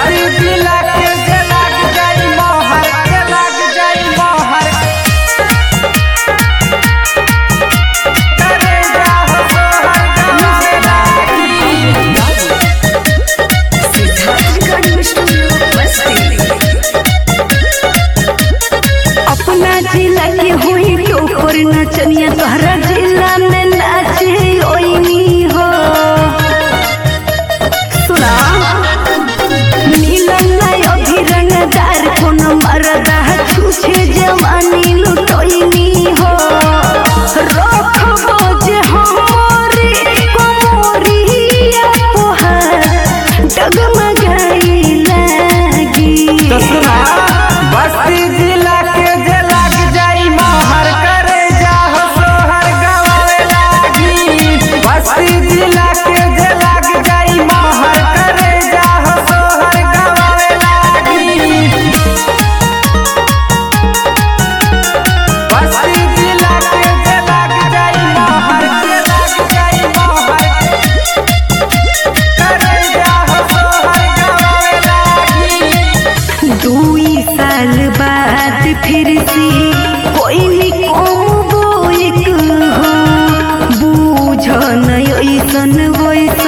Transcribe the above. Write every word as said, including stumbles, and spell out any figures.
बस्ती जिला के जे लाग जाई मोहर के लाग जाई मोहर करे जाहो सोहर गवावे अपना जिला के हुई टोकर नचनिया तोहरा जिला में नाचे ओइनी हो सुना मिलन नहीं अभी रंगदार कोनो मरदा छूछे जवानी लुटोइनी हो रखबो जे हमरी कोमरिया तोहर डगमगाई लागी तो सुना बस्ती जिला के जे लाग जाई मोहर करे जाहो सोहर गवावे लागी बस्ती जिला के जे लाग जाई मोहर करे जाहो सोहर गवावे लागी बस्ती जिला के जे लाग जाई मोहर के लाग जाई मोहर करे जाहो सोहर गवावे लागी दुई साल बाद फिर से कोई निको बोइक हो बूझ न ऐसन वैसन